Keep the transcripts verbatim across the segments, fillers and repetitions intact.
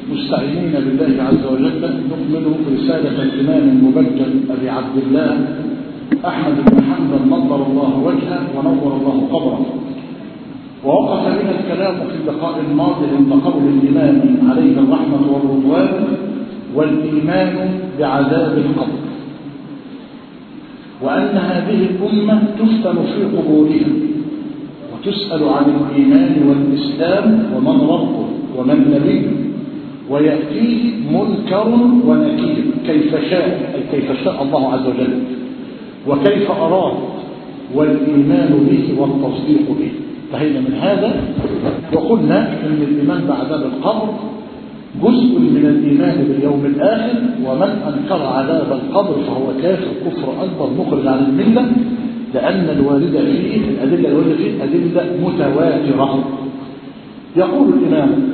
مستعينين بالله عز وجل نكمل رسالة الإمام المبجل أبي عبد الله أحمد بن حنبل نظر الله وجهه ونور الله قبره. ووقف بنا الكلام في اللقاء الماضي عند قول الإمام عليه الرحمة والرضوان والإيمان بعذاب القبر، وأن هذه الأمة تفتن في قبورها وتسأل عن الإيمان والإسلام ومن ربه ومن نبيه، ويأتيه منكر ونكير كيف شاء، أي كيف شاء الله عز وجل وكيف أراد، والإيمان به والتصديق به. انتهينا من هذا وقلنا أن الإيمان بعذاب القبر جزء من الإيمان باليوم الآخر، ومن أنكر عذاب القبر فهو كافر كفر أكبر مخرج عن الملة، لأن الواردة فيه الأدلة الواردة فيه أدلة متواترة. يقول الإمام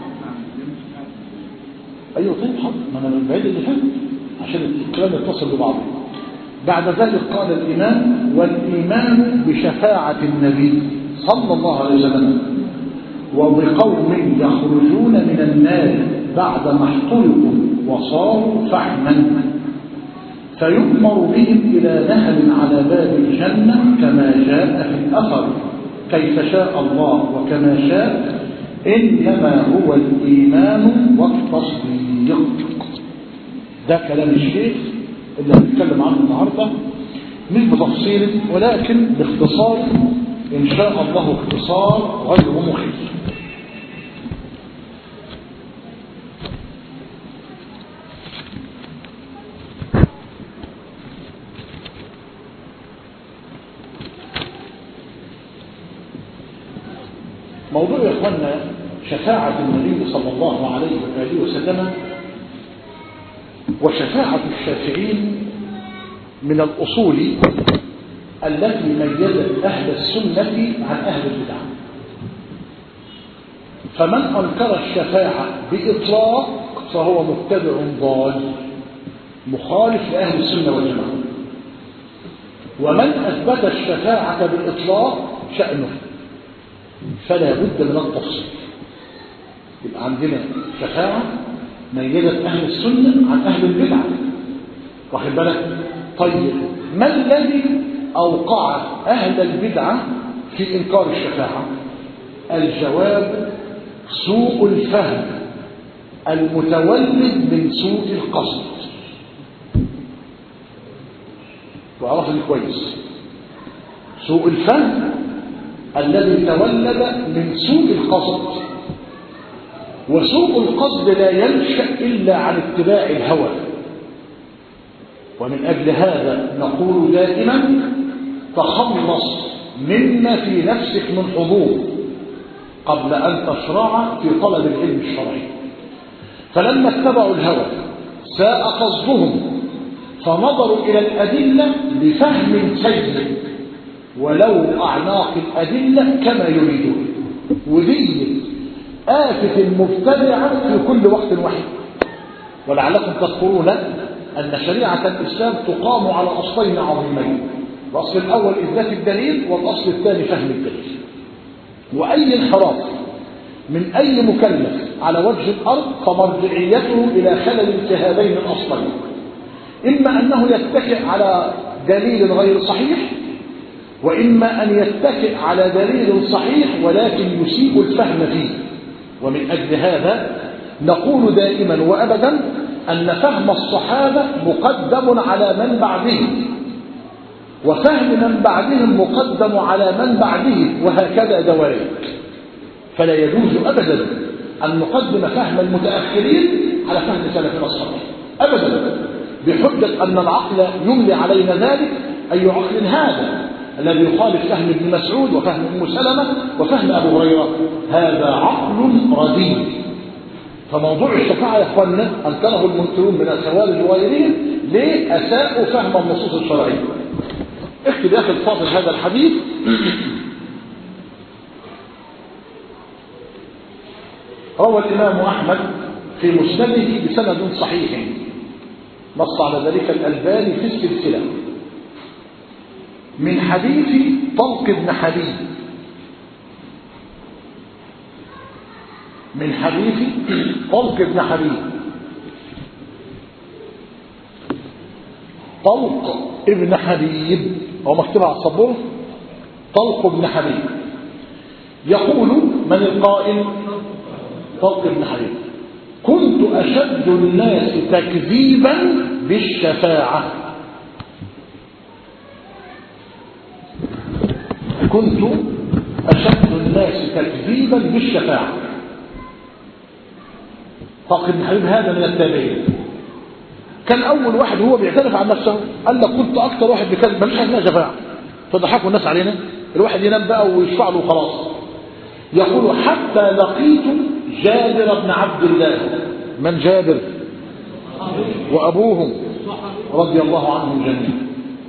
أيوة طيب حق ما أنا من بعيد اللي فات عشان الكلام يتصل ببعضه. بعد ذلك قال الإمام: والإيمان بشفاعة النبي صلى الله عليه وسلم وبقوم يخرجون من النار بعدما احترقوا وصاروا فحما فيؤمر بهم إلى نهر على باب الجنة كما جاء في الأثر كيف شاء الله وكما شاء، إنما هو الإيمان والتصديق. ده كلام الشيخ اللي هنتكلم عنه النهارده مش بتفصيل ولكن باختصار إن شاء الله، اختصار غير مخيف. موضوع يا اخوانا شفاعة النبي صلى الله عليه وآله وسلم وشفاعة الشافعين من الأصول التي ميزت أهل السنة عن أهل البدع. فمن أنكر الشفاعة بإطلاق فهو مبتدع ضال مخالف لأهل السنة والجماعة، ومن أثبت الشفاعة بإطلاق شأنه، فلا بد من التفصيل. يبقى عندنا شفاعة ميزت أهل السنة عن أهل البدع، واخد بالك؟ طيب ما الذي أوقع أهل البدعة في إنكار الشفاعة؟ الجواب: سوء الفهم المتولد من سوء القصد. وعرفني كويس، سوء الفهم الذي تولد من سوء القصد، وسوء القصد لا ينشأ إلا عن اتباع الهوى. ومن أجل هذا نقول دائما: تخلص مما في نفسك من حظوظ قبل أن تشرع في طلب العلم الشرعي. فلما اتبعوا الهوى ساء قصدهم فنظروا إلى الأدلة بفهم سيء ولو أعناق الأدلة كما يريدون. وذي آفة المبتدعة في كل وقت واحد. ولعلكم تذكرون أن شريعة الإسلام تقام على أصلين عظيمين: الأصل الأول إثبات الدليل، والأصل الثاني فهم الدليل. وأي انحراف من أي مكلف على وجه الأرض فمرجعيته إلى خلل في هذين الأصلين، إما أنه يتكئ على دليل غير صحيح، وإما أن يتكئ على دليل صحيح ولكن يسيء الفهم فيه. ومن أجل هذا نقول دائما وأبدا أن فهم الصحابة مقدم على من بعدهم، وفهم من بعدهم مقدم على من بعدهم، وهكذا دوائر. فلا يجوز أبدا أن نقدم فهم المتأخرين على فهم سلفنا الصالح أبدا، بحجة أن العقل يملي علينا ذلك. أي عقل هذا الذي يخالف فهم ابن مسعود وفهم ام سلمة وفهم أبو هريرة؟ هذا عقل رديء. فموضوع الشفاعة يا اخواننا انكره المنكرون من الخوارج وغيرهم. ليه؟ أساءوا فهم النصوص الشرعية. اكتب يا أخي الفاضل هذا الحديث: روى الإمام أحمد في مسنده بسند صحيح، نص على ذلك الألباني في السلسلة، من حديث طلق بن حبيب من حديث طلق بن حبيب. طلق ابن حبيب هو مكتوب على السبوره، طلق بن حبيب يقول: من القائل؟ طلق بن حبيب: كنت أشد الناس تكذيبا بالشفاعة. كنت أشد الناس تكذيبا بالشفاعة. طلق بن حبيب هذا من التابعين، كان أول واحد هو بيعترف عن نفسه، قال لك كنت أكثر واحد بيكذب، مفيش حاجة اسمها شفاعة، فضحكوا الناس علينا، الواحد ينام بقى ويشفع له وخلاص. يقول: حتى لقيت جابر بن عبد الله. من جابر؟ وأبوهم رضي الله عنهم جميعا.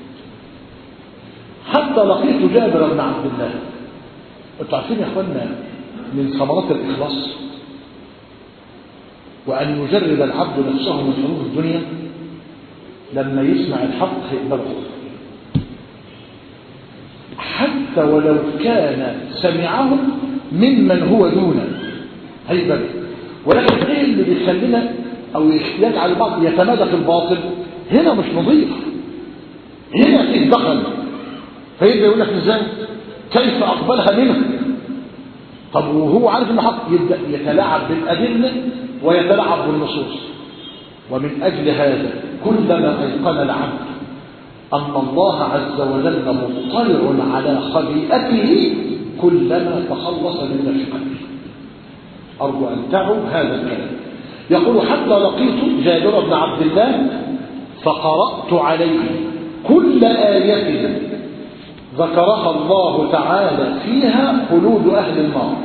حتى لقيت جابر بن عبد الله. انتوا عارفين يا اخوانا من ثمرات الإخلاص وأن يجرد العبد نفسه من حروف الدنيا لما يسمع الحق يقبله، حتى ولو كان سمعه ممن هو دونه هيبقى. ولكن ايه اللي بيخلينا او يجعل البعض يتمادى في الباطل؟ هنا مش نظيف، هنا فيه دخل، فيبقى يقول لك ازاي كيف اقبلها منه؟ طب وهو عارف ان حق، يبدا يتلاعب بالادله ويتلاعب بالنصوص. ومن اجل هذا كلما ايقن العبد ان الله عز وجل مطلع على خبيئته كلما تخلص من نفسه. ارجو ان تعوا هذا الكلام. يقول: حتى لقيت جابر بن عبد الله فقرأت عليه كل آية ذكرها الله تعالى فيها خلود أهل النار.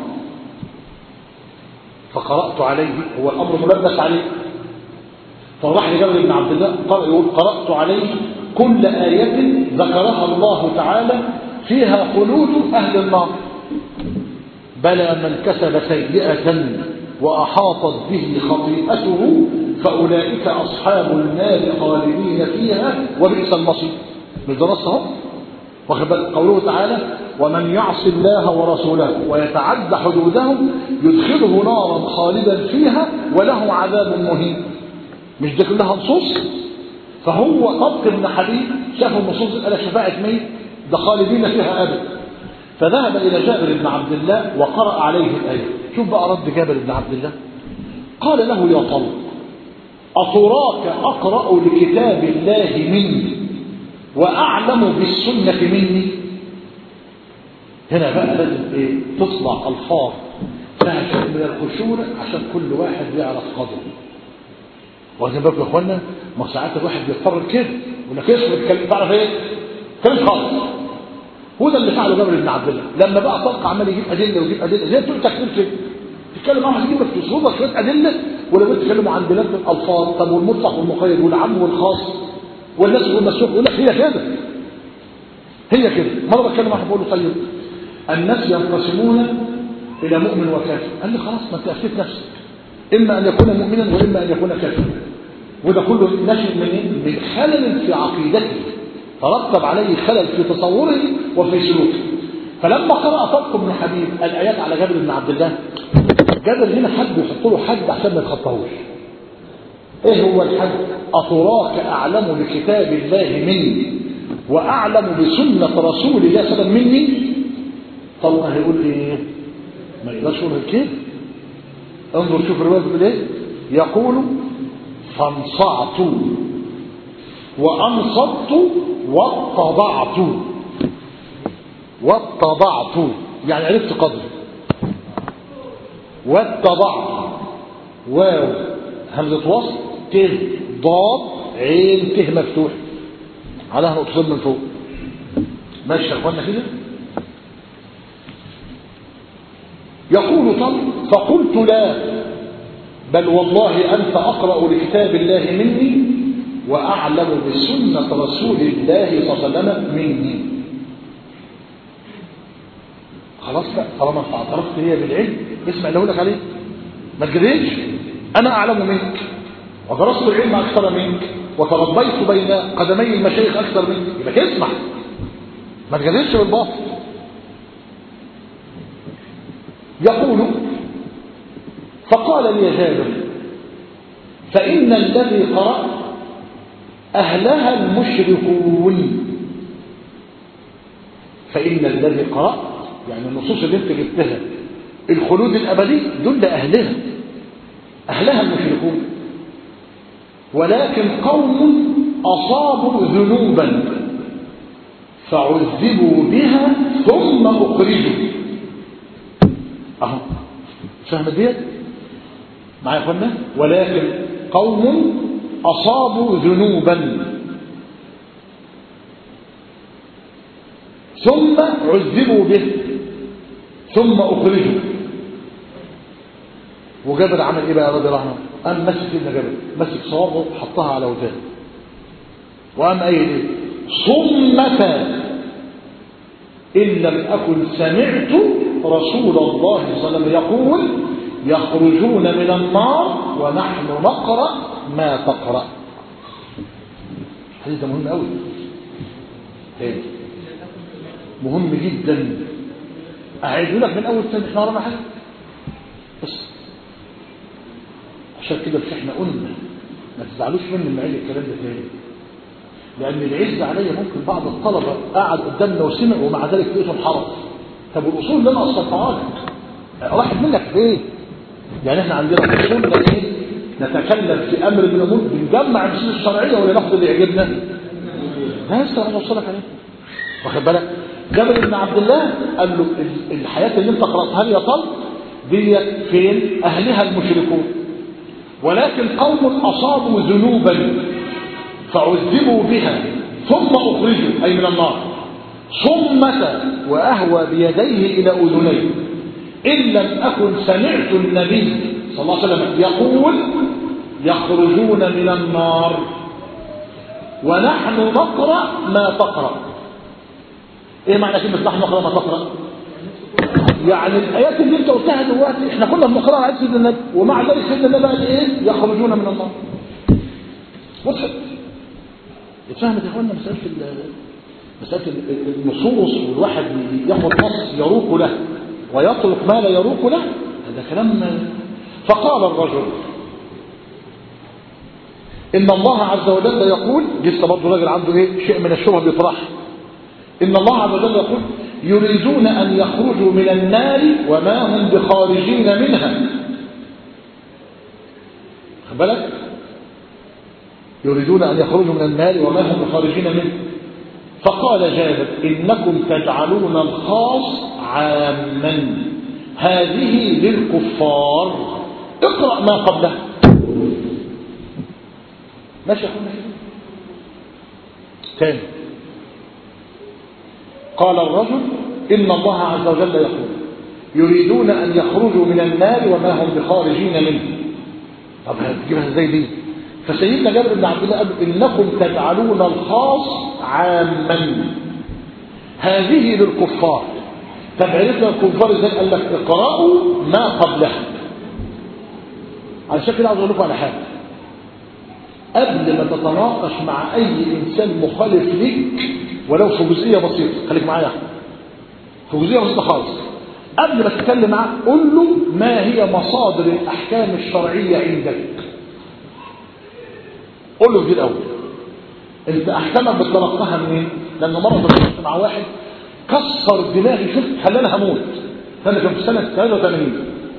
فقرأت عليه، هو الأمر ملبس عليه، فراح لجابر بن عبد الله يقول: قرأت عليه كل آية ذكرها الله تعالى فيها خلود أهل النار. بلى من كسب سيئة وأحاطت به خطيئته فأولئك أصحاب النار خالدين فيها وبئس المصير. مش ده نص اهو؟ واخد بالك قوله تعالى: ومن يعص الله ورسوله ويتعدى حدوده يدخله نارا خالدا فيها وله عذاب مهين. مش دي كلها نصوص؟ فهو طلق بن حبيب شاف النصوص قال شفاعة مين؟ ده خالدين فيها أبدا. فذهب إلى جابر بن عبد الله وقرأ عليه الآية. شوف بقى رد جابر بن عبد الله، قال له: يا طلق، أتراك أقرأ لكتاب الله مني وأعلم بالسنة مني؟ هنا بقى لازم إيه؟ تصنع ألفاظ فيها شيء من الخشونة عشان كل واحد يعرف قدره. واخدين بالكم يا اخوانا؟ ما ساعات الواحد بيضطر كده يقول لك اسكت، تعرف ايه؟ كلام خالص. هو ده اللي فعله جابر بن عبد الله لما بقى طلق عمال يجيب ادله ويجيب ادله زي بتوع التكفير كده. تتكلم معاه هتجيب لك تصوبك شويه ادله، ولو انت تتكلموا عن بلاد الالفاظ، طب والمطلق والمقيد والعام والخاص والناس والمسوق، يقول لك هي كده هي كده. مره بتكلم معاه بقول له: طيب الناس ينقسمون الى مؤمن وكافر. قال لي: خلاص ما انت افتيت نفسك، اما ان يكون مؤمنا واما ان يكون كافرا. وده كله ناشئ من من خلل في عقيدته ترتب عليه خلل في تصوره وفي سلوكه. فلما قرأ طلق بن حبيب الآيات على جابر بن عبد الله، جابر هنا حد يحط له حد عشان ما يتخطاهوش. ايه هو الحد؟ أتراك أعلم بكتاب الله مني وأعلم بسنة رسول الله صلى الله عليه وسلم مني؟ طلق هيقول ايه؟ ما يقدرش يقول كده. انظر شوف الرواية بتقول ايه؟ يقول: فانصعت وأنصت واتضعت. واتضعت يعني عرفت قدري. واتضعت واو همزة وصل ت ضاد عين ت مفتوح عليها نقطتين من فوق. ماشي يا اخوانا كده؟ يقول: طب فقلت: لا، بل والله أنت أقرأ لكتاب الله مني وأعلم بسنة رسول الله صلى الله عليه وسلم مني. خلاص بقى طالما انت اعترفت لي بالعلم اسمع اللي اقول لك عليه، ما تجريش. انا اعلم منك ودرست العلم اكثر منك وتربيت بين قدمي المشايخ اكثر منك، يبقى اسمع ما تجريش بالباطل. يقول: فقال لي جابر فإن الذي قرأ أهلها المشركون. فإن الذي قرأ يعني النصوص اللي انت جبتها الخلود الأبدي دول أهلها أهلها المشركون، ولكن قوم أصابوا ذنوبا فعذبوا بها ثم أخرجوا. أهو فهم ديت معايا يا اخوانا؟ ولكن قوم أصابوا ذنوبا ثم عذبوا به ثم أخرجوا. وجابر عمل ايه بقى رضي الله عنه؟ قام مسك سيدنا جابر مسك صوابه حطها على ودانه وقام قايل ايه؟ صمة إن لم أكن سمعت رسول الله صلى الله عليه وسلم يقول يخرجون من النار ونحن نقرأ ما تقرأ. حديث مهم قوي ايه؟ مهم جدا. أعيد لك من أول سنة احنا ورانا حاجة بس عشان كده بس احنا قلنا ما تزعلوش مني لما عيد الكلام ده تاني، لأن العز عليا ممكن بعض الطلبة قاعد قدامنا وسمع ومع ذلك لقيته انحرف. طب الأصول اللي أنا أصلتها لك راحت منك فين؟ يعني احنا عندنا أصول ايه؟ نتكلم في أمر من الأمور بنجمع النصوص الشرعية ولا ناخد اللي يعجبنا؟ لا لسه أنا أوصلك عليه. واخد بالك؟ جابر بن عبد الله قال له الحياة اللي انت قرأتها لي يا طلب دي فين؟ أهلها المشركون، ولكن قوم أصابوا ذنوبا فعذبوا بها ثم أخرجوا أي من النار صمة وأهوى بيديه إلى أذنيه إن لم أكن سمعت النبي صلى الله عليه وسلم يقول يخرجون من النار ونحن نقرأ ما تقرأ. ايه معنى كلمة نحن نقرأ ما تقرأ؟ يعني الآيات اللي انت قلتها دلوقتي احنا كنا بنقرأها على سيدنا النبي ومع ذلك سيدنا النبي قال ايه؟ يخرجون من النار. وضحت؟ اتفهمت يا اخوانا مسألة مسألة النصوص والواحد ياخد نص يروق له ويترك ما لا يروق له هذا كلام. فقال الرجل إن الله عز وجل يقول لسه برضه راجل عنده ايه شيء من الشبهه بيطرحها. إن الله عز وجل يقول يريدون أن يخرجوا من النار وما هم بخارجين منها. خد بالك؟ يريدون أن يخرجوا من النار وما هم بخارجين منها. فقال جابر إنكم تجعلون الخاص عاما هذه للكفار اقرأ ما قبله. ماشي يا اخوانا تاني. قال الرجل إن الله عز وجل يقول يريدون أن يخرجوا من النار وما هم بخارجين منه. طب هتجيبها ازاي دي؟ فسيدنا جابر بن عبد الله قال إنكم تجعلون الخاص عاما هذه للكفار. طب عرفنا الكفار ازاي؟ قال لك اقرأوا ما قبلها. على شكل عاوز اقول لكم على حاجه قبل ما تتناقش مع اي انسان مخالف ليك ولو في جزئيه بسيطه، خليك معايا في جزئيه بسيطه خالص، قبل ما تتكلم معاه قول له ما هي مصادر الاحكام الشرعيه عندك. قول له دي الاول انت احكامك بتلقاها منين؟ لانه مره اتكلمت مع واحد كسر دماغي شفت خلاني هموت. انا كان في سنه ثلاثة وثمانين.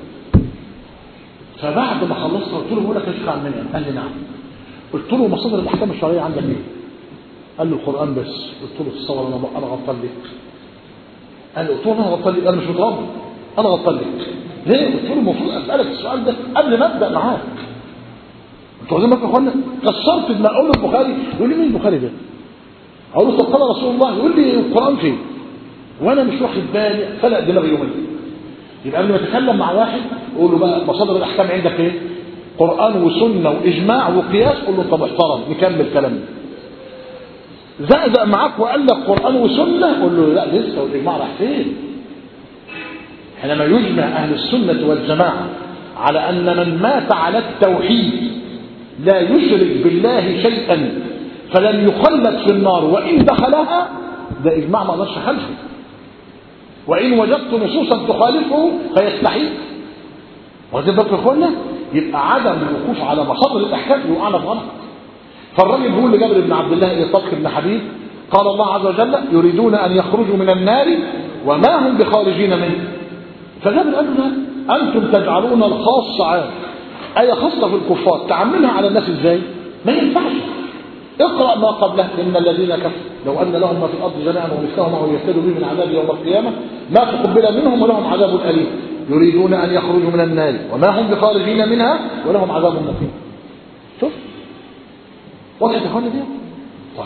فبعد ما خلصت قلت له بقول لك يا شيخ عن منها؟ قال لي نعم. قلت له مصادر الاحكام الشرعيه عندك ايه؟ قال له القران بس. قلت له تصور انا انا غلطان لك؟ قال له قلت له انا غلطان لك؟ انا مش متربي انا غلطان لك ليه؟ قلت له المفروض اسالك السؤال ده قبل ما ابدا معاك. انتوا عايزين يا اخوانا كسرت دماغي. اقول له البخاري يقول لي مين البخاري ده؟ اقول له طب قال رسول الله يقول لي القران فين؟ وانا مش واخد بالي فلق دماغي يومين. يبقى قبل ما اتكلم مع واحد قول له بقى مصادر الاحكام عندك ايه؟ قران وسنه واجماع وقياس. قول له طب احترم نكمل كلامنا. زقزق معاك وقال لك قران وسنه قول له لا لسه والاجماع راح فين؟ حينما يجمع اهل السنه والجماعه على ان من مات على التوحيد لا يشرك بالله شيئا فلن يخلد في النار وان دخلها، ده اجماع ما اقدرش اخالفه. وان وجدت نصوصا تخالفه فيستحيل. واخدين بالكم يا اخوانا؟ يبقى عدم الوقوف على مصادر الاحكام يوقعنا في غلط. فالراجل بيقول لجابر بن عبد الله ايه طلق بن حبيب قال الله عز وجل يريدون ان يخرجوا من النار وما هم بخارجين منه. فجابر قال له انتم تجعلون الخاص عام، ايه خاصه في الكفار تعملها على الناس ازاي؟ ما ينفعش. اقرا ما قبله ان الذين كفروا لو ان لهم ما في الارض جميعا ومثله معه يفتدوا به من عذاب يوم القيامه ما تقبل منهم ولهم عذاب اليم يريدون ان يخرجوا من النار وما هم بخارجين منها ولهم عذاب مقيم. شوف واضح يا اخوانا دي؟ طيب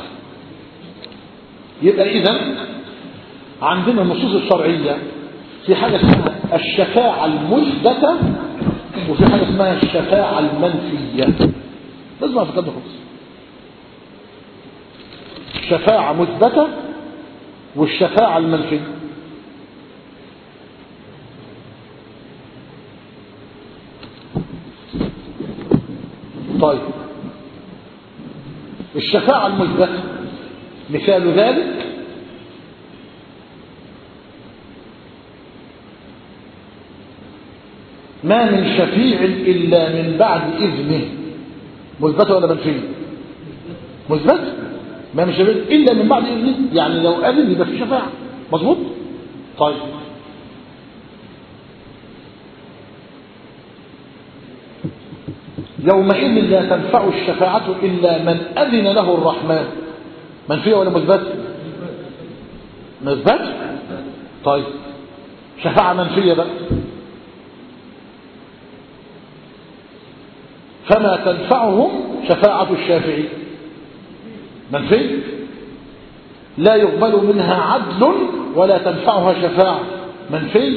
يبقى اذا عندنا النصوص الشرعيه في حاجه اسمها الشفاعه المثبته وفي حاجه اسمها الشفاعه المنفيه. لازم اعرف كده خالص. شفاعه مثبته والشفاعه المنفيه. طيب الشفاعه المثبته مثال ذلك ما من شفيع إلا من بعد إذنه. مثبتة ولا منفية؟ مثبتة. ما من شفيع إلا من بعد إذنه، يعني لو أذن يبقى في شفاعة. مظبوط؟ طيب يومئذ لا تنفع الشفاعة إلا من أذن له الرحمن. منفية ولا مثبتة؟ مثبتة. طيب شفاعة منفية بقى فما تنفعهم شفاعة الشافعي. منفي لا يقبل منها عدل ولا تنفعها شفاعة. منفي.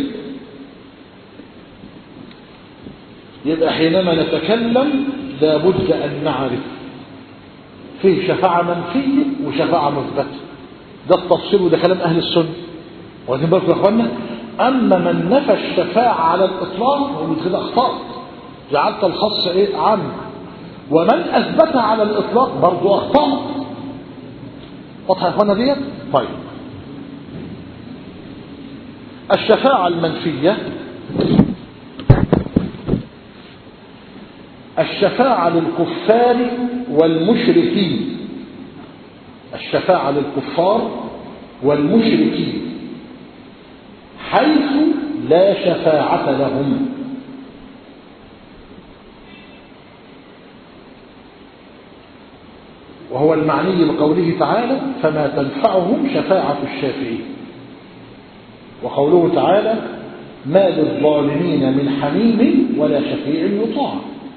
يبقى حينما نتكلم لابد أن نعرف فيه شفاعة منفية وشفاعة مثبتة. ده التفصيل وده كلام أهل السنة. واخدين بالكم يا اخوانا؟ أما من نفى الشفاعة على الإطلاق هو كده أخطأ. جعلت الخاص ايه عام، ومن اثبتها على الاطلاق برضه اخطا. واضحه يا اخوانا ديت؟ طيب الشفاعه المنفيه الشفاعه للكفار والمشركين. الشفاعه للكفار والمشركين حيث لا شفاعه لهم. وهو المعني بقوله تعالى فما تنفعهم شفاعة الشافعين. وقوله تعالى ما للظالمين من حميم ولا شفيع يطاع.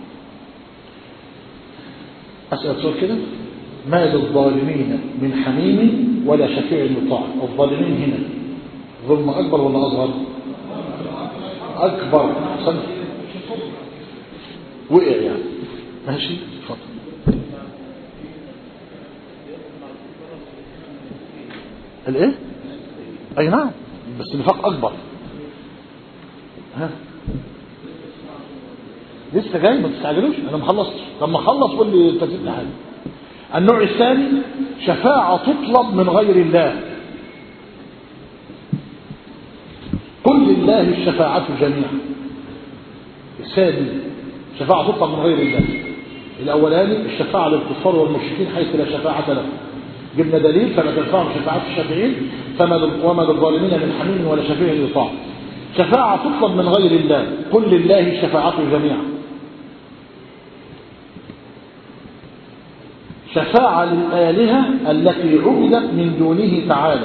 أسأل سؤال كده، ما للظالمين من حميم ولا شفيع يطاع. الظالمين هنا ظلم أكبر ولا أصغر؟ أكبر. صنف وقع يعني. ماشي اتفضل. الايه؟ اي نعم بس النفاق اكبر. ها لسه جاي ما تستعجلوش انا ما خلصتش. لما اخلص قول لي انت نسيت حاجه. النوع الثاني شفاعه تطلب من غير الله. قل لله الشفاعه جميعا. الثاني شفاعه تطلب من غير الله. الاولاني الشفاعه للكفار والمشركين حيث لا شفاعه لهم. جبنا دليل فما تنفعهم شفاعة الشافعين وما للظالمين من حميم ولا شفيع يطاع. شفاعة تطلب من غير الله. قل لله الشفاعة جميعا. شفاعة للآلهة التي عبدت من دونه تعالى.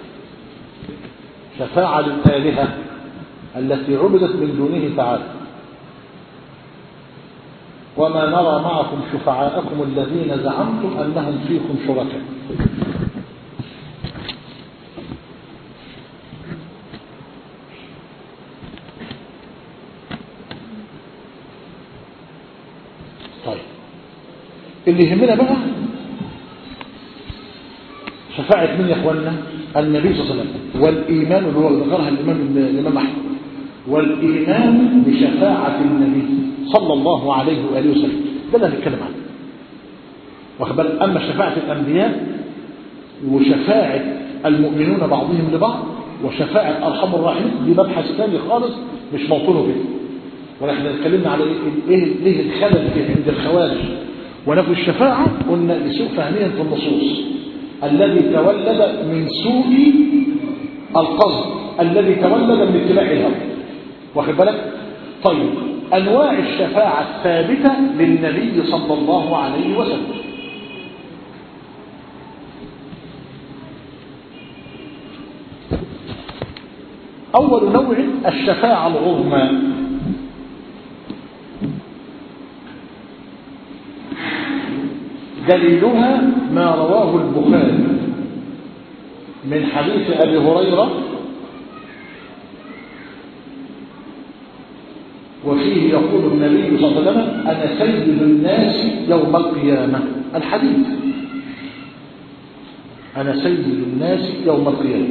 شفاعة للآلهة التي عبدت من دونه تعالى. وما نرى معكم شفعاءكم الذين زعمتم أنهم فيكم شركاء. طيب اللي يهمنا بقى شفاعة من يا اخوانا؟ النبي صلى الله عليه وسلم. والإيمان اللي هو ذكرها الإمام الإمام أحمد. والإيمان بشفاعة النبي صلى الله عليه وآله وسلم. ده اللي هنتكلم عنه. واخد بالك؟ أما شفاعة الأنبياء وشفاعة المؤمنون بعضهم لبعض وشفاعة أرحم الراحمين دي مبحث ثاني خالص مش موطنه به. ونحن اتكلمنا على ايه ايه الخلل عند الخوارج ونفي الشفاعة، قلنا لسوء فهمهم في النصوص الذي تولد من سوء القصد الذي تولد من اتباع الهوى. واخد بالك؟ طيب انواع الشفاعة الثابتة للنبي صلى الله عليه وسلم. اول نوع الشفاعة العظمى، دليلها ما رواه البخاري من حديث أبي هريرة وفيه يقول النبي صلى الله عليه وسلم أنا سيد الناس يوم القيامة. الحديث أنا سيد الناس يوم القيامة.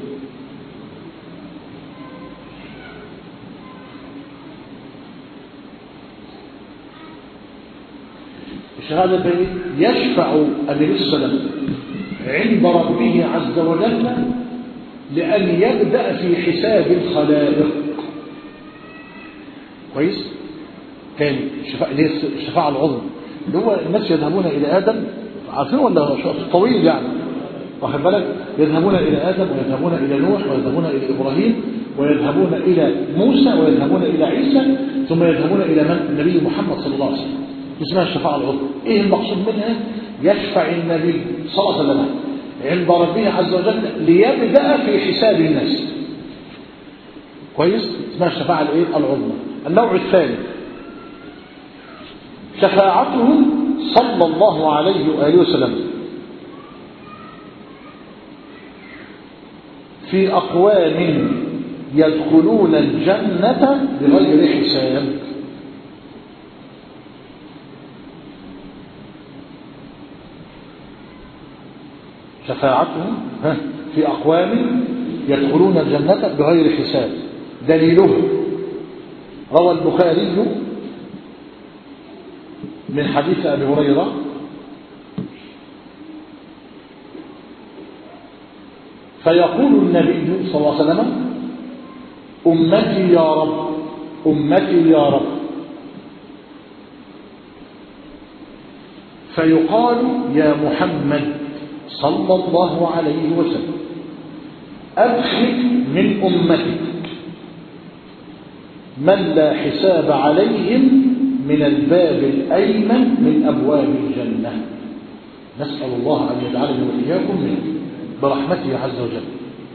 هذا يشفع النبي صلى الله عليه وسلم عند ربه عز وجل لأن يبدأ في حساب الخلائق. كويس؟ تاني الشفاعة العظمى اللي هو الناس يذهبون إلى آدم، عارفين ولا طويل يعني؟ واخد بالك؟ يذهبون إلى آدم ويذهبون إلى نوح ويذهبون إلى إبراهيم ويذهبون إلى موسى ويذهبون إلى عيسى ثم يذهبون إلى من؟ النبي محمد صلى الله عليه وسلم. اسمها الشفاعة العظمى. ايه المقصود منها؟ يشفع النبي صلى الله عليه وسلم عند ربه عز وجل ليبدأ في حساب الناس. كويس؟ اسمها الشفاعة الايه؟ العظمى. النوع الثاني شفاعته صلى الله عليه وآله وسلم في أقوام يدخلون الجنة بغير حساب. شفاعته في أقوام يدخلون الجنة بغير حساب. دليله روى البخاري من حديث أبي هريرة فيقول النبي صلى الله عليه وسلم أمتي يا رب أمتي يا رب، فيقال يا محمد صلى الله عليه وسلم أدخل من أمتك من لا حساب عليهم من الباب الأيمن من أبواب الجنة. نسأل الله أن يجعلنا وإياكم منه برحمته عز وجل.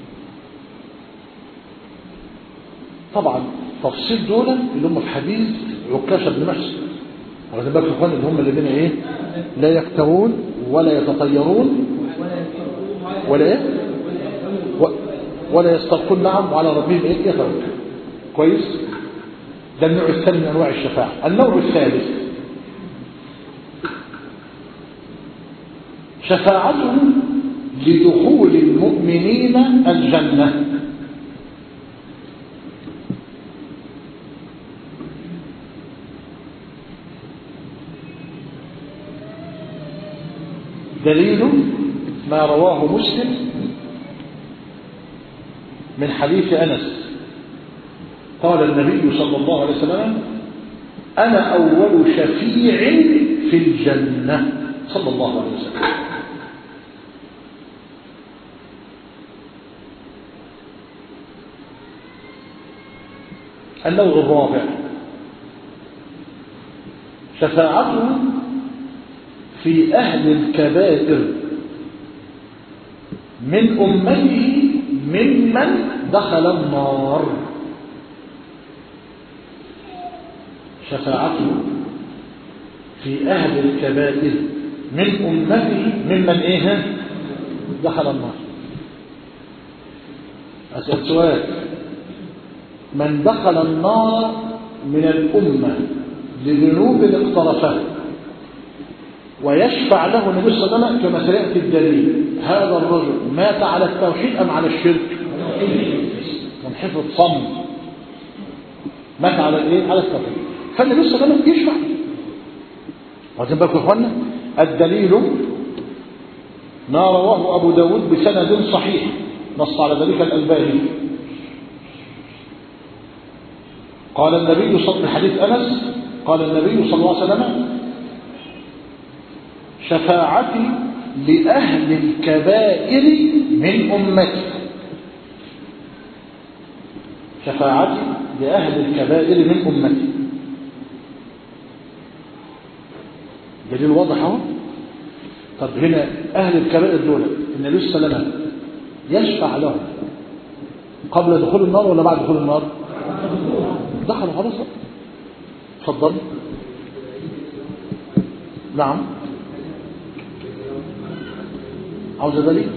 طبعا تفصيل دول اللي هم في حديث عكاشة بن محصن، واخدين بالكم اخوان اللي هم الذين ايه لا يكترون ولا يتطيرون ولا ايه ولا يسترقون، نعم، وعلى ربهم ايه يتوكلون. كويس؟ ده النوع الثاني من انواع الشفاعة. النوع الثالث شفاعته لدخول المؤمنين الجنة. دليل ما رواه مسلم من حديث أنس قال النبي صلى الله عليه وسلم أنا أول شفيع في الجنة صلى الله عليه وسلم. النوع الرابع شفاعته في أهل الكبائر من أمته ممن دخل النار. شفاعته في أهل الكبائر من أمته ممن إيه دخل النار. أسأل سؤال: من دخل النار من الأمة لذنوب اقترفها ويشفع له النبي صلى الله عليه وسلم كما سيأتي الدليل، هذا الرجل مات على التوحيد أم على الشرك؟ من حفظ صم مات على الايه؟ على التوحيد. فالنبي صلى الله عليه وسلم يشفع. واخدين بالكم يا اخوانا؟ الدليل ما رواه أبو داود بسند صحيح نص على ذلك الألباني قال النبي صلى الله عليه وسلم حديث أنس قال النبي صلى الله عليه وسلم شفاعتي لأهل الكبائر من أمتي شفاعتي لأهل الكبائر من أمتي. دليل واضح اهو. طب هنا أهل الكبائر دول النبي صلى الله عليه وسلم يشفع لهم قبل دخول النار ولا بعد دخول النار؟ دخلوا خلاص. اتفضل. نعم. عاوز دليل؟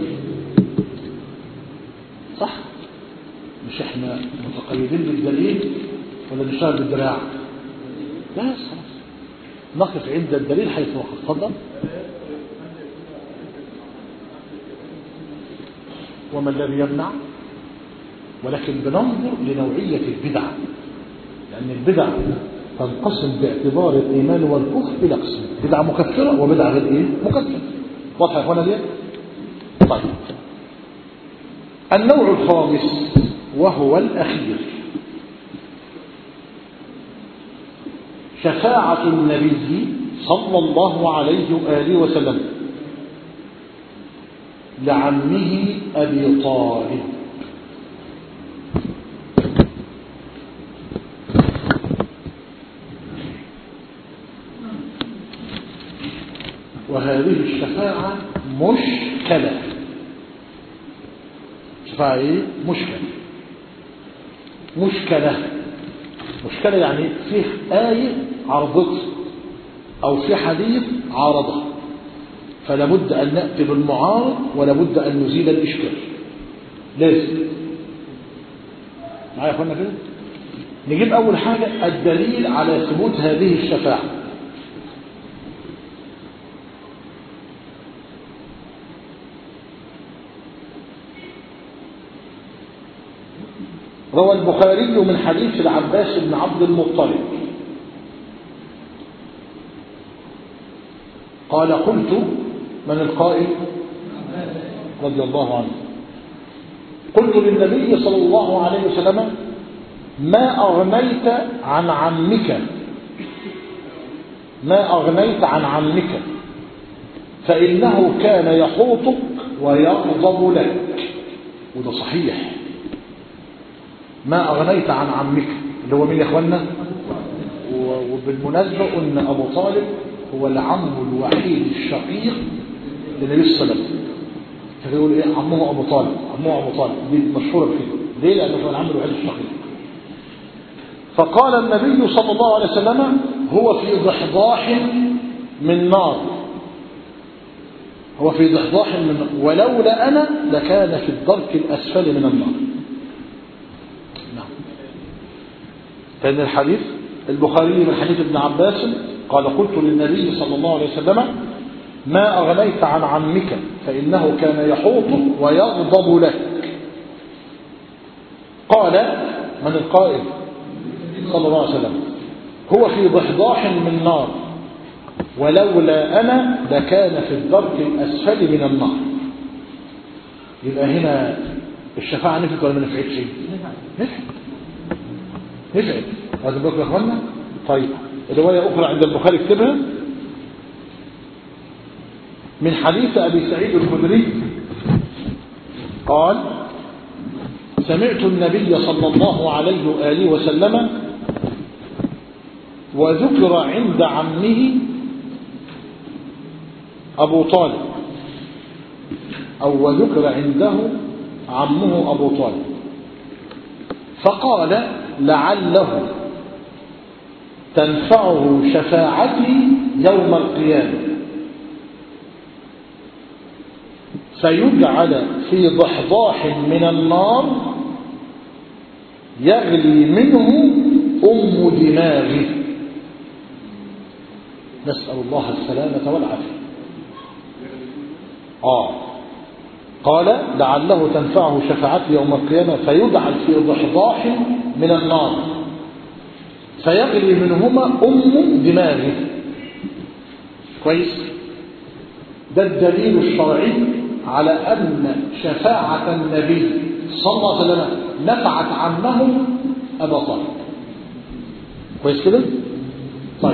صح؟ مش احنا متقيدين بالدليل ولا نشتغل بالدراع؟ لا خلاص نقف عند الدليل حيث وقف. اتفضل. وما الذي يمنع؟ ولكن بننظر لنوعية البدع، لأن البدع تنقسم باعتبار الإيمان والكفر إلى قسمين، بدعة مكفرة وبدعة غير إيه؟ مكفرة. واضح يا إخوانا دي؟ طيب. النوع الخامس وهو الأخير شفاعة النبي صلى الله عليه وآله وسلم لعمه أبي طالب. وهذه الشفاعة مشكلة. شفاعة ايه؟ مشكلة. مشكلة مشكلة يعني فيه آية عرضتها أو في حديث عارضها، فلا بد أن نأتي بالمعارض ولا بد أن نزيل الإشكال. لازم معايا يا أخوانا كده. نجيب أول حاجة الدليل على ثبوت هذه الشفاعة. روى البخاري من حديث العباس بن عبد المطلب قال قلت من القائل رضي الله عنه قلت للنبي صلى الله عليه وسلم ما أغنيت عن عمك ما أغنيت عن عمك فإنه كان يحوطك ويغضب لك. وده صحيح. ما أغنيت عن عمك اللي هو مين يا اخوانا؟ وبالمناسبة قلنا أبو طالب هو العم الوحيد الشقيق للنبي صلى الله عليه وسلم. فيقول ايه عمه أبو طالب عمه أبو طالب دي مشهورة كده. ليه؟ لأنه هو العم الوحيد الشقيق. فقال النبي صلى الله عليه وسلم هو في ضحضاح من نار هو في ضحضاح من نار ولولا أنا لكان في الدرك الأسفل من النار. فإن الحديث البخاري من حديث ابن عباس قال قلت للنبي صلى الله عليه وسلم ما أغنيت عن عمك فإنه كان يحوطك ويغضب لك. قال من القائل صلى الله عليه وسلم هو في ضحضاح من نار ولولا أنا لكان في الدرك الأسفل من النار. يبقى هنا الشفاعة نفعت ولا ما نفعتش؟ نفعت نفعت. هذا بالكم يا اخوانا. طيب رواية أخرى عند البخاري اكتبها من حديث أبي سعيد الخدري قال سمعت النبي صلى الله عليه وآله وسلم وذكر عند عمه أبو طالب أو وذكر عنده عمه أبو طالب فقال لعله تنفعه شفاعتي يوم القيامة فيجعل في ضحضاح من النار يغلي منه أم دماغه نسأل الله السلامة والعافية. آه قال لعله تنفعه شفاعتي يوم القيامة فيجعل في ضحضاح من النار فيغلي منهما أم دماغه. كويس. ده الدليل الشرعي على أن شفاعة النبي صلى الله عليه وسلم نفعت عمه أبا طالب. كويس كده؟ طيب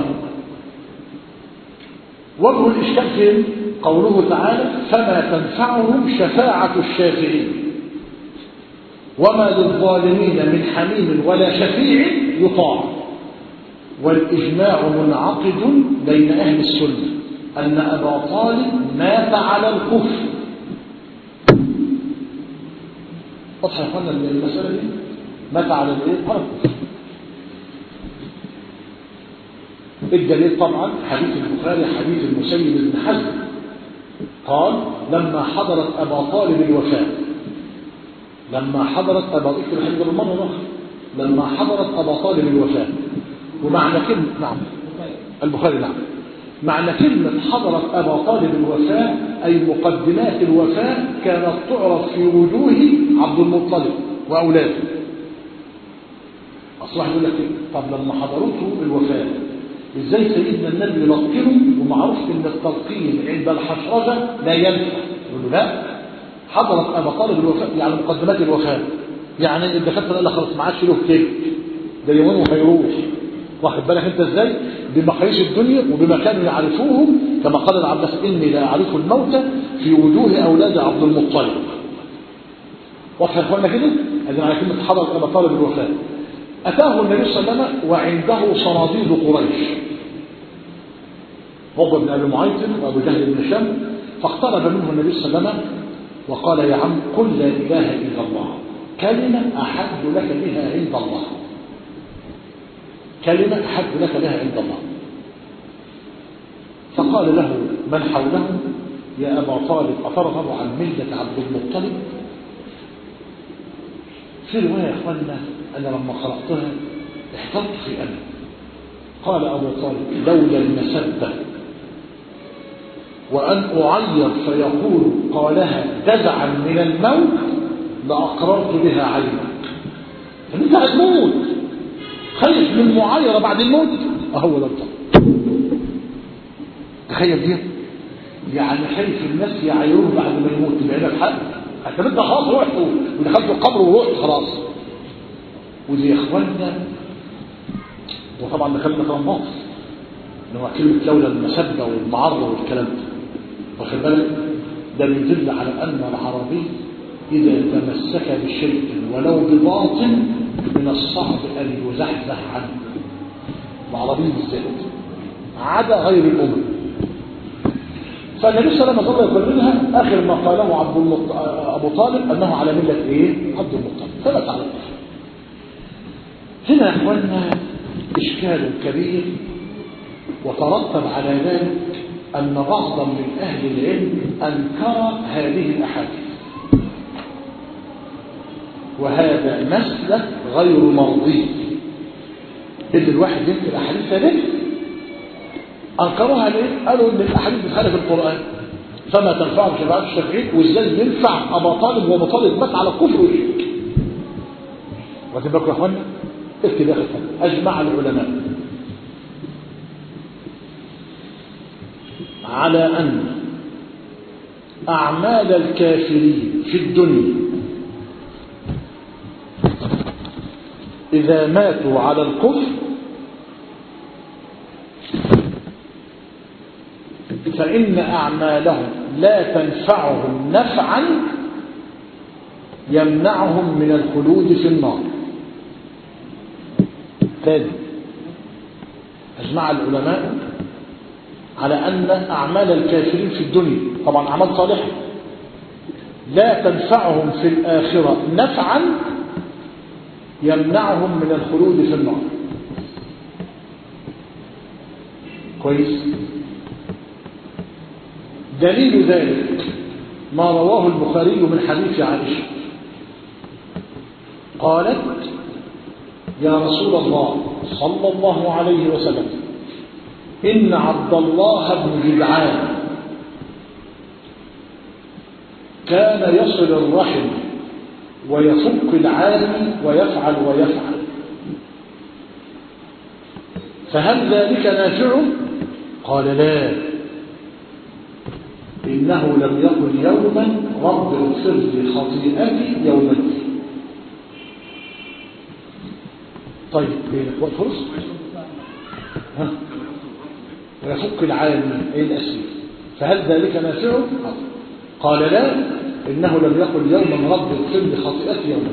وجه الإشكال فين؟ قوله تعالى فما تنفعهم شفاعة الشافعين وما للظالمين من حميم ولا شفيع يطاع. والإجماع منعقد بين أهل السنة أن أبا طالب مات على الكفر. واضح يا اخوانا المسألة دي؟ مات على الايه؟ على الكفر. الدليل طبعا حديث البخاري حديث المسيب بن حزم قال لما حضرت أبا طالب الوفاة لما حضرت أبا طالب الحديث بالمرة الأخرى لما حضرت أبا طالب الوفاة. ومعنى كلمة نعم البخاري نعم معنى كلمة حضرت أبا طالب الوفاة أي مقدمات الوفاة كانت تعرف في وجوه عبد المطلب وأولاده. أصبح يقول لك طب لما حضرته الوفاة إزاي سيدنا النبي يلقنه ومعروف إن التلقين عند الحشرجة لا ينفع. يقول له لا حضرت أبا طالب الوفاة يعني مقدمات الوفاة يعني الدكاترة قال لك خلاص ما عادش له كده ده يومين وهيروح. واخد بالك انت ازاي بمقاييس الدنيا وبما كانوا يعرفوهم كما قال العباس اني لا اعرف الموت في وجوه اولاد عبد المطلب. واضح يا اخوانا كده؟ ادي على كلمه حضرت ابا طالب الوفاه. اتاه النبي صلى الله عليه وسلم وعنده صناديد قريش عقبه بن ابي معيط وابو جهل بن هشام فاقترب منه النبي صلى الله عليه وسلم وقال يا عم قل لا اله الا الله كلمه احب لك بها عند الله كلمة أحب لك بها عند الله. فقال له من حوله يا أبا طالب أترغب عن ملة عبد المطلب؟ في رواية يا أخوانا أنا لما قرأتها احترت في أنا. قال أبو طالب لولا المسبة وأن أعير فيقول قالها جزعا من الموت لأقررت بها عينك. فأنت هتموت خايف من معايرة بعد الموت اهو ده الطبع. تخيل دي يعني خايف الناس يعايروه بعد ما يموت يبقى لك حق انت بدك خلاص رحت ودخلت القبر ورحت خلاص. ودي يا اخواننا وطبعا دخلنا كلام باطل اللي هو كلمه لولا المسبه والمعره والكلام ده. واخد بالك ده بيدل على ان العربي اذا تمسك بشيء ولو بباطل من الصعب أن يزحزح عنه العربي بالذات عدا غير الأمم. فالنبي صلى الله عليه وسلم يقررها آخر ما قاله عبد المط... أبو طالب أنه على ملة إيه؟ عبد المطلب ثبت على الكفر. هنا يا إخواننا إشكال كبير وترتب على ذلك أن بعضا من أهل العلم أنكر هذه الأحاديث وهذا مسلك غير مرضي. اللي الواحد ينكر الاحاديث دي انكروها ليه؟ قالوا ان الاحاديث بتخالف القران فما تنفعهم شفاعه الشافعين وازاي ينفع ابا طالب وابو طالب مات على الكفر والشرك. واخد بالكم يا اخوانا؟ اكتب يا اخي اجمع العلماء على ان اعمال الكافرين في الدنيا إذا ماتوا على الكفر فإن أعمالهم لا تنفعهم نفعا يمنعهم من الخلود في النار. ثاني أجمع العلماء على أن أعمال الكافرين في الدنيا طبعا أعمال صالحة لا تنفعهم في الآخرة نفعا يمنعهم من الخلود في النار. كويس. دليل ذلك ما رواه البخاري من حديث عائشة قالت يا رسول الله صلى الله عليه وسلم إن عبد الله بن جدعان كان يصل الرحم ويفك العالم ويفعل ويفعل فهل ذلك نافع؟ قال لا إنه لم يقل يوما رب اغفر لي خطيئتي يوم الدين. طيب بينك وقت فرص ها ويفك العالم أي الأسير، فهل ذلك نافعه؟ قال لا، إنه لم يقل يوما رب اغفر لي خطيئتي يوما.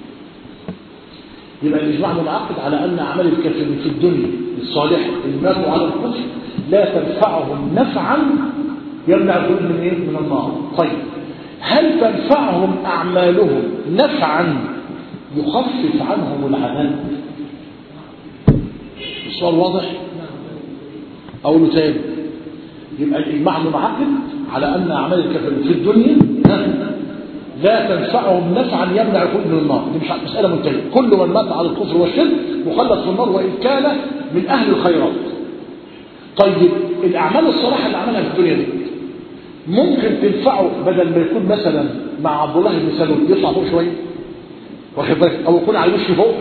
يبقى الإجماع منعقد على أن أعمال الكافرين في الدنيا الصالحة اللي ماتوا على الكفر لا تنفعهم نفعا يمنع الخروج من إيه؟ من النار. طيب هل تنفعهم أعمالهم نفعا يخفف عنهم العذاب؟ السؤال واضح؟ أقوله تاني. يبقى الإجماع منعقد على أن أعمال الكافرين في الدنيا لا تنفعهم نفعا يمنع الخروج من النار. دي مش مسألة منتهية، كل من مات على الكفر والشرك مخلد في النار وإن كان من أهل الخيرات. طيب الأعمال الصالحة اللي عملها في الدنيا دي ممكن تنفعه بدل ما يكون مثلا مع عبد الله بن سلول يطلع فوق شوية واخد بالك، أو يكون على وشه فوق.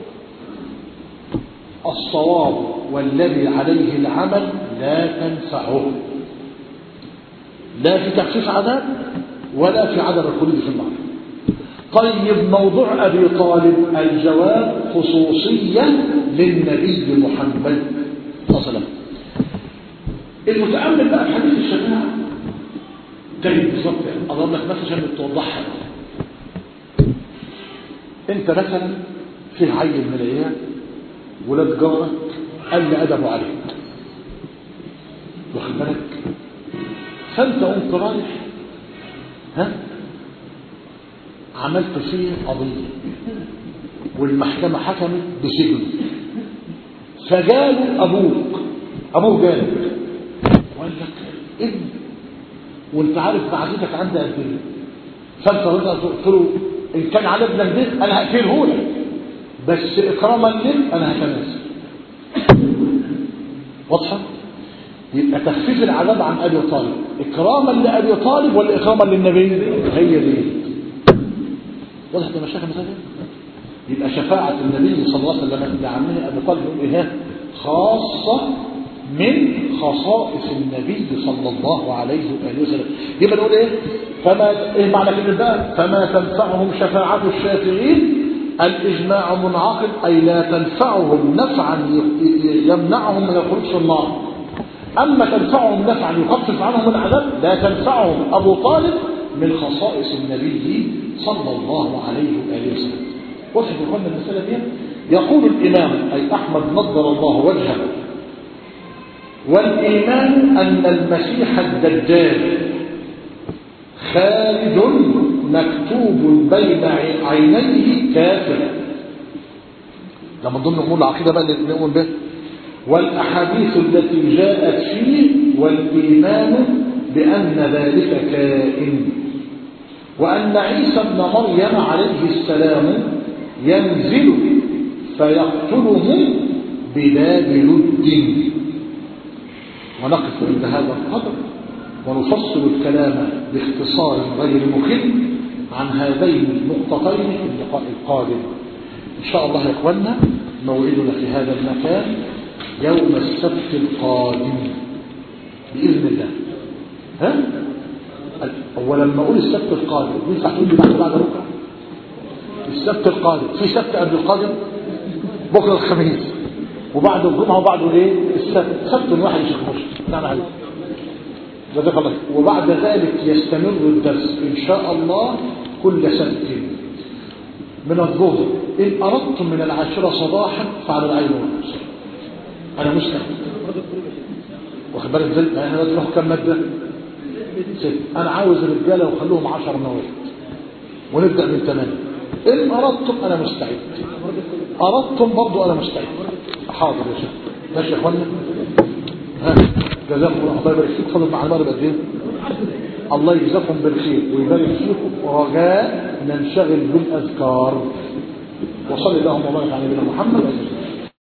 الصواب والذي عليه العمل لا تنفعه، لا في تخفيف عذاب ولا في عدم الخلود في النار. طيب موضوع أبي طالب الجواب خصوصية للنبي محمد صلى الله عليه وسلم. المتأمل بقى في حديث الشفاعة تجد بالظبط أضرب لك مثلا عشان توضحها. أنت مثلا في عيل من العيال ولاد جارك قال لي أدبوا عليك واخد بالك، فأنت قمت رايح ها عملت فيه قضية والمحكمة حكمت بسجن، فجاله أبوك أبوه جالك وقال لك ابن وانت عارف معزتك عندها قد ايه، فانت رضا قلت له ان كان على ابنك ده انا هقتله لك بس اكراما لك انا هتنازل. واضحه؟ يبقى تخفيف العذاب عن ابي طالب اكراما لابي طالب ولا اكراما للنبي؟ هي دي. واضح يا مشايخ مثلا؟ يبقى شفاعه النبي صلى الله عليه وسلم لعمه ابي طالب ايه؟ خاصه من خصائص النبي صلى الله عليه وآله وسلم. يبقى نقول ايه؟ فما ايه معنى كلمه بقى؟ فما تنفعهم شفاعة الشافعين الإجماع منعقد، أي لا تنفعهم نفعا يمنعهم من الخروج في النار. أما تنفعهم نفعا يخفف عنهم العذاب لا تنفعهم أبو طالب من خصائص النبي صلى الله عليه وآله وسلم. وصف قلنا المسألة دي. يقول الإمام أي أحمد نضر الله وجهه: والإيمان أن المسيح الدجال خالد مكتوب بين عينيه كافر. ده من ضمن أمور العقيدة بقى اللي نؤمن به. والأحاديث التي جاءت فيه والإيمان بأن ذلك كائن. وأن عيسى ابن مريم عليه السلام ينزل فيقتلهم بباب لد. ونقف عند هذا القدر ونفصل الكلام باختصار غير مخل عن هذين النقطتين في اللقاء القادم إن شاء الله. يا إخواننا موعدنا في هذا المكان يوم السبت القادم بإذن الله. ها؟ أولا ما أقول السبت القادم ينفع تقول لي بعد بعد بكرة؟ السبت القادم في سبت قبل القادم؟ بكرة الخميس وبعد الجمعة وبعده ايه؟ السبت. سبت واحد يشيخ مشت نعم عليك جزاك الله. وبعد ذلك يستمر الدرس إن شاء الله كل سبت من الظهر. إن أردتم من العاشرة صباحا فعلى العين والرأس. أنا مستعد واخد بالك ازاي؟ احنا دلوقتي ناخد كام مادة؟ ست. أنا عاوز الرجالة وخلوهم عشر مواد ونبدأ من ثمانية. إن أردتم أنا مستعد، أردتم برضو أنا مستعد. حاضر يا شيخ. ماشي يا إخواننا؟ ها جزاكم الله الله يبارك فيكم. فضل مع المغرب قد ايه؟ الله يجزاكم بالخير ويبارك فيكم. ورجاء ننشغل بالأذكار. وصلي اللهم وبارك على نبينا محمد.